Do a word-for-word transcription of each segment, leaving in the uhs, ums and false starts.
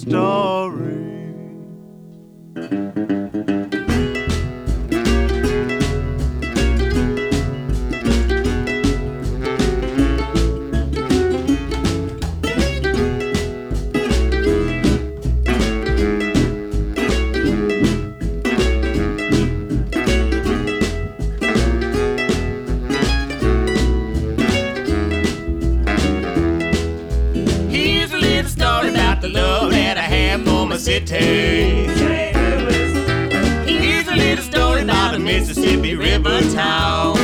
story. City. Here's a little story about a Mississippi River town.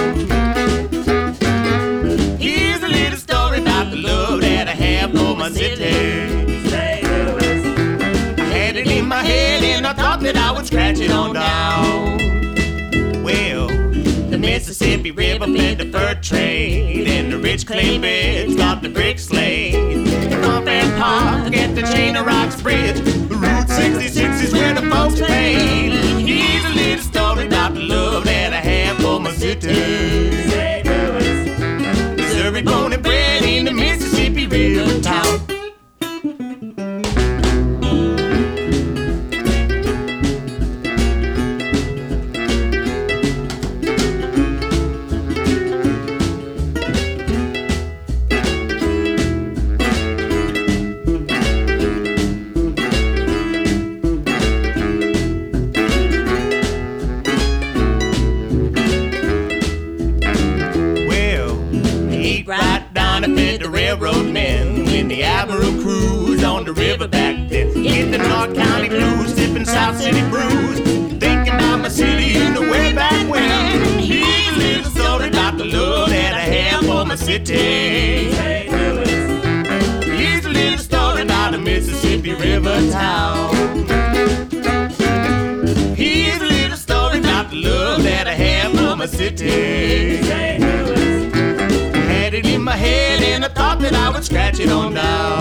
Here's a little story about the love that I have for my city. I had it in my head and I thought that I would scratch it on down. Well, the Mississippi River fed the fur trade, and the rich clay beds got the bricks laid. From Fair Park at the Chain of Rocks Bridge, Route sixty-six is where the folks played. Here's a little story about the love that I have for my city. Missouri born and bred in the Mississippi River town. Riverback then hit the North County blues, sipping South City brews, thinking about my city in the way back when. Here's a little story about the love that I have for my city. Here's a little story about a Mississippi River town. Here's a little story about the love that I have for my city. I had it in my head and I thought that I would scratch it on down.